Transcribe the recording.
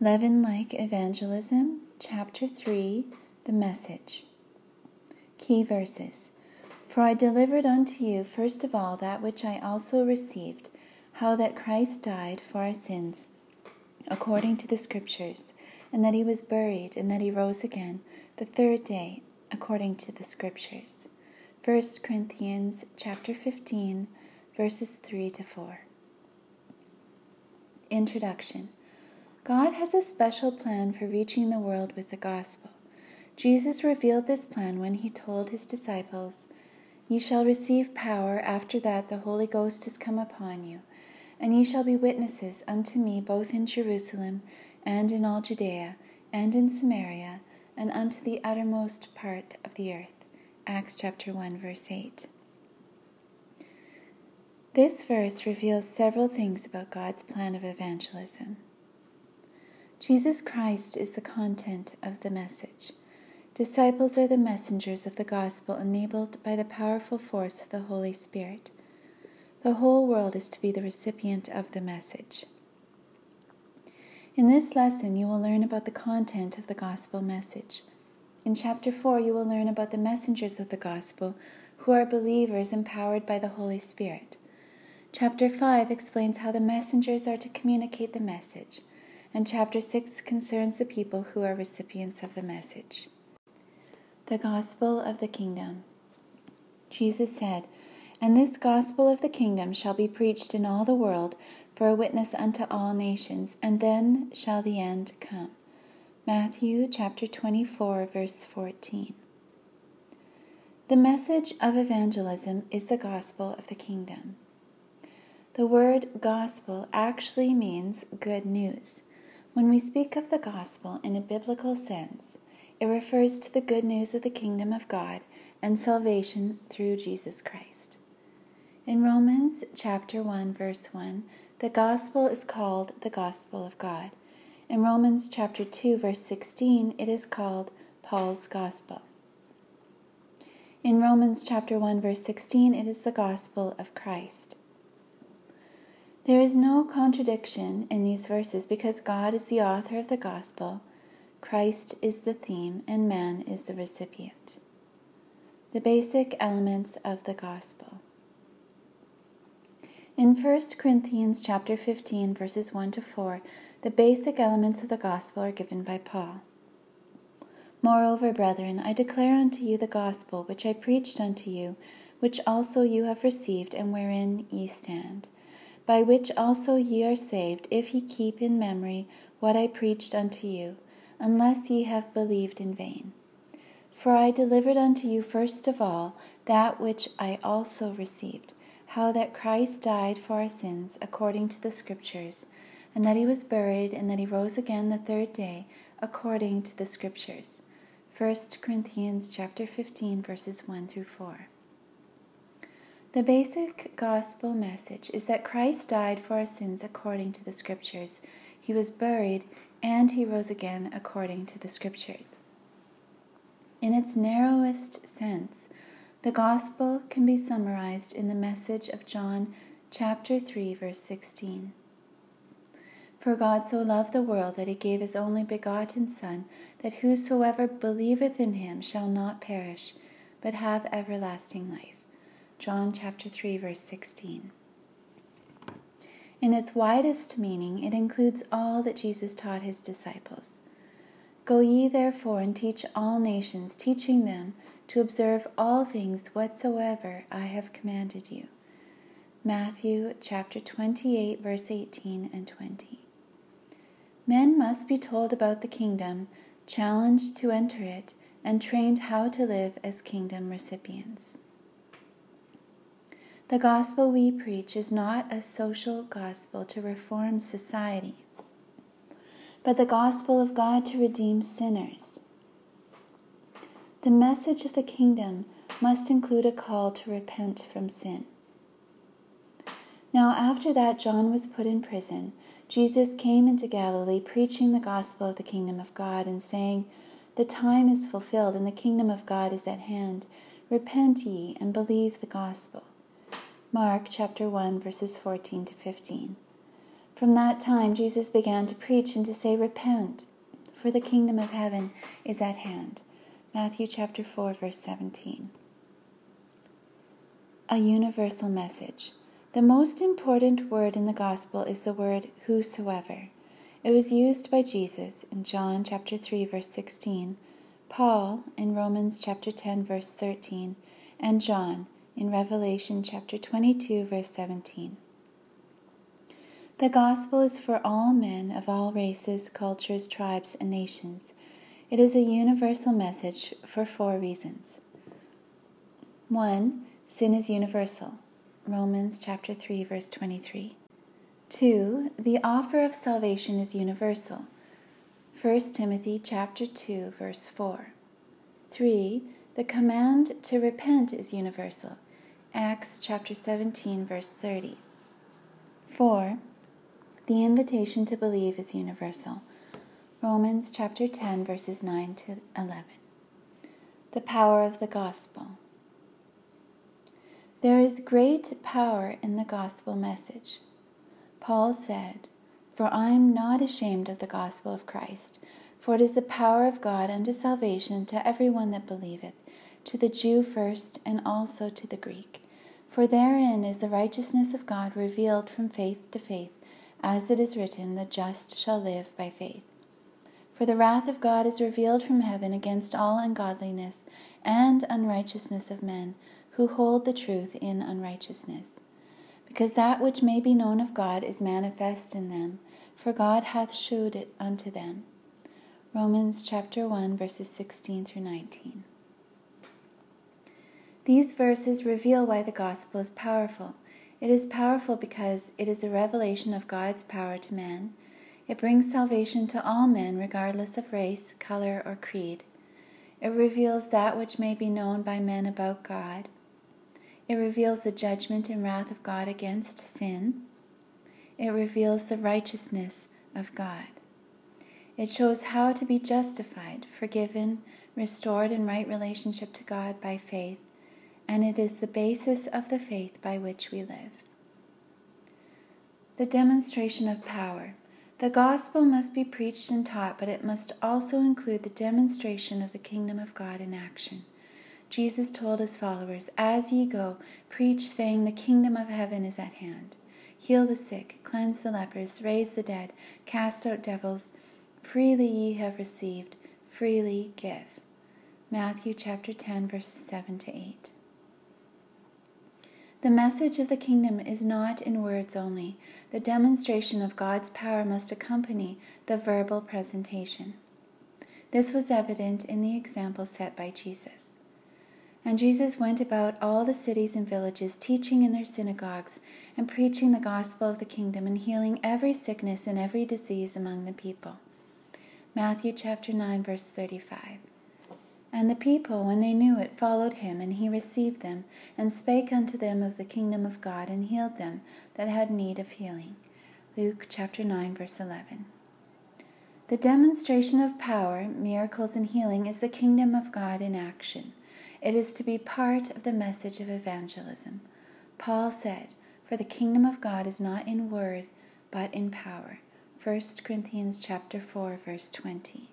Leaven-like Evangelism, Chapter 3, The Message. Key verses. For I delivered unto you first of all that which I also received, how that Christ died for our sins, according to the Scriptures, and that he was buried, and that he rose again the third day, according to the Scriptures. 1 Corinthians chapter 15, verses 3-4. Introduction. God has a special plan for reaching the world with the gospel. Jesus revealed this plan when he told his disciples, "Ye shall receive power after that the Holy Ghost is come upon you, and ye shall be witnesses unto me both in Jerusalem and in all Judea and in Samaria and unto the uttermost part of the earth." Acts chapter 1, verse 8. This verse reveals several things about God's plan of evangelism. Jesus Christ is the content of the message. Disciples are the messengers of the gospel enabled by the powerful force of the Holy Spirit. The whole world is to be the recipient of the message. In this lesson, you will learn about the content of the gospel message. In chapter 4, you will learn about the messengers of the gospel, who are believers empowered by the Holy Spirit. Chapter 5 explains how the messengers are to communicate the message, and chapter 6 concerns the people who are recipients of the message. The Gospel of the Kingdom. Jesus said, "And this gospel of the kingdom shall be preached in all the world for a witness unto all nations, and then shall the end come." Matthew chapter 24, verse 14. The message of evangelism is the gospel of the kingdom. The word gospel actually means good news. When we speak of the gospel in a biblical sense, it refers to the good news of the kingdom of God and salvation through Jesus Christ. In Romans chapter 1, verse 1, the gospel is called the gospel of God. In Romans chapter 2, verse 16, it is called Paul's gospel. In Romans chapter 1, verse 16, it is the gospel of Christ. There is no contradiction in these verses because God is the author of the gospel, Christ is the theme, and man is the recipient. The basic elements of the gospel. In 1 Corinthians chapter 15, verses 1-4, the basic elements of the gospel are given by Paul. "Moreover, brethren, I declare unto you the gospel which I preached unto you, which also you have received, and wherein ye stand, by which also ye are saved, if ye keep in memory what I preached unto you, unless ye have believed in vain. For I delivered unto you first of all that which I also received, how that Christ died for our sins according to the Scriptures, and that he was buried, and that he rose again the third day according to the Scriptures." 1 Corinthians chapter 15, verses 1-4. The basic gospel message is that Christ died for our sins according to the Scriptures. He was buried, and he rose again according to the Scriptures. In its narrowest sense, the gospel can be summarized in the message of John chapter 3, verse 16. "For God so loved the world that he gave his only begotten Son, that whosoever believeth in him shall not perish, but have everlasting life." John chapter 3, verse 16. In its widest meaning, it includes all that Jesus taught his disciples. "Go ye therefore and teach all nations, teaching them to observe all things whatsoever I have commanded you." Matthew chapter 28, verse 18 and 20. Men must be told about the kingdom, challenged to enter it, and trained how to live as kingdom recipients. The gospel we preach is not a social gospel to reform society, but the gospel of God to redeem sinners. The message of the kingdom must include a call to repent from sin. Now after that John was put in prison, Jesus came into Galilee preaching the gospel of the kingdom of God and saying, "The time is fulfilled and the kingdom of God is at hand. Repent ye and believe the gospel." Mark chapter 1, verses 14-15. From that time, Jesus began to preach and to say, "Repent, for the kingdom of heaven is at hand." Matthew chapter 4, verse 17. A universal message. The most important word in the gospel is the word whosoever. It was used by Jesus in John chapter 3, verse 16, Paul in Romans chapter 10, verse 13, and John in Revelation chapter 22, verse 17. The gospel is for all men of all races, cultures, tribes, and nations. It is a universal message for 4 reasons. 1. Sin is universal. Romans chapter 3, verse 23. 2. The offer of salvation is universal. 1 Timothy chapter 2, verse 4. 3. The command to repent is universal. Acts chapter 17, verse 30. 4. The invitation to believe is universal. Romans chapter 10, verses 9 to 11. The power of the gospel. There is great power in the gospel message. Paul said, "For I am not ashamed of the gospel of Christ, for it is the power of God unto salvation to every one that believeth, to the Jew first, and also to the Greek. For therein is the righteousness of God revealed from faith to faith, as it is written, the just shall live by faith. For the wrath of God is revealed from heaven against all ungodliness and unrighteousness of men, who hold the truth in unrighteousness. Because that which may be known of God is manifest in them, for God hath shewed it unto them." Romans chapter 1, verses 16 through 19. These verses reveal why the gospel is powerful. It is powerful because it is a revelation of God's power to man. It brings salvation to all men, regardless of race, color, or creed. It reveals that which may be known by men about God. It reveals the judgment and wrath of God against sin. It reveals the righteousness of God. It shows how to be justified, forgiven, restored in right relationship to God by faith, and it is the basis of the faith by which we live. The demonstration of power. The gospel must be preached and taught, but it must also include the demonstration of the kingdom of God in action. Jesus told his followers, "As ye go, preach, saying, the kingdom of heaven is at hand. Heal the sick, cleanse the lepers, raise the dead, cast out devils. Freely ye have received, freely give." Matthew chapter 10, verses 7 to 8. The message of the kingdom is not in words only. The demonstration of God's power must accompany the verbal presentation. This was evident in the example set by Jesus. And Jesus went about all the cities and villages, teaching in their synagogues and preaching the gospel of the kingdom and healing every sickness and every disease among the people. Matthew chapter 9, verse 35. And the people, when they knew it, followed him, and he received them, and spake unto them of the kingdom of God, and healed them that had need of healing. Luke chapter 9, verse 11. The demonstration of power, miracles, and healing is the kingdom of God in action. It is to be part of the message of evangelism. Paul said, "For the kingdom of God is not in word, but in power." 1 Corinthians chapter 4, verse 20.